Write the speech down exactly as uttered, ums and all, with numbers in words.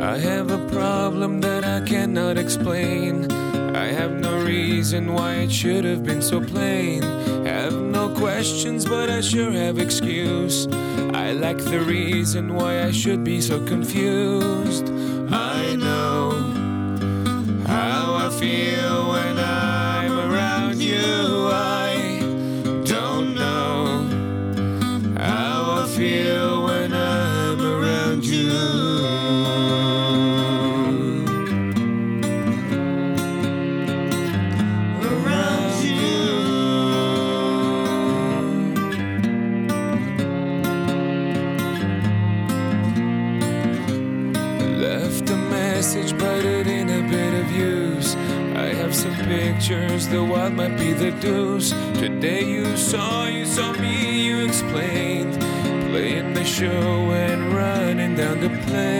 I have a problem that I cannot explain. I have no reason why it should have been so plain. Have no questions, but I sure have excuse. I lack the reason why I should be so confused. I know how I feel when I'm around you. I don't know how I feel when I'm around you. Left a message, but it ain't a bit of use. I have some pictures, the wild might be the deuce. Today you saw, you saw me, you explained. Playing the show and running down the plane.